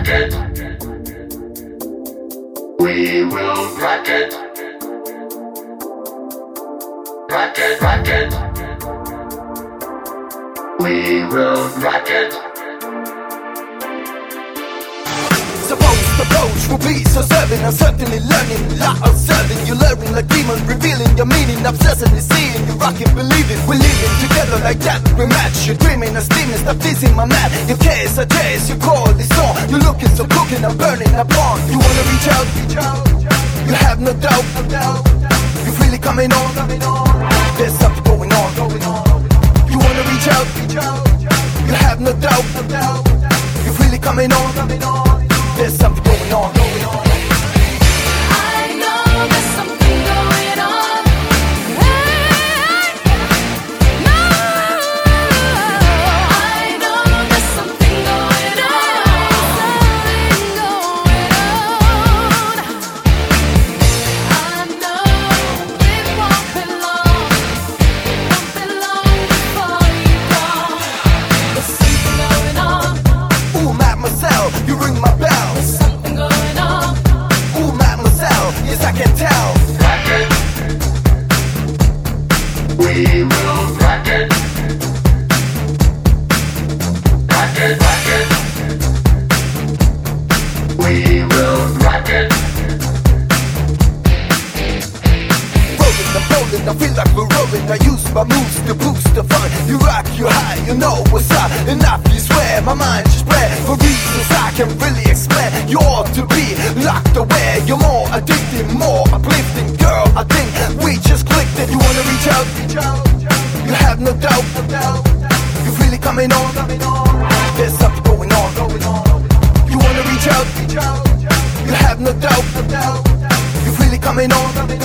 it. We will rock it. Rock it, rock it. We will rock it. Suppose the approach will be so serving. I'm certainly learning, lot observing. You're learning like demon, revealing your meaning. Obsessively seeing you rocking, believing. We're living together like that. We match. You're dreaming, I'm steaming, stop teasing my man. Your case, I chase, you call this on. You're looking so cooking, I'm burning upon. You wanna reach out, you have no doubt. You're really coming on. There's something going on. You wanna reach out, you have no doubt. You're really coming on. There's something going on. I know there's something going on. Hey, no. I know there's something going on. I know it won't be long. Before you go. There's something going on. Ooh, Mademoiselle, you ring my bell. There's something going on. Ooh, Mademoiselle, yes I can tell. Rock it. We will rock it. Rock it, rock it. We will rock it. Rolling, I feel like we're rolling. I use my moves to boost the fun. You rock, you high, you know what's up. Enough, you swear, my mind just spread. For reasons I can really explain. You ought to be locked away. You're more addicting, more uplifting. Girl, I think we just clicked it. You wanna reach out? You have no doubt. You're really coming on. There's something going on. You wanna reach out? You have no doubt. You're really coming on.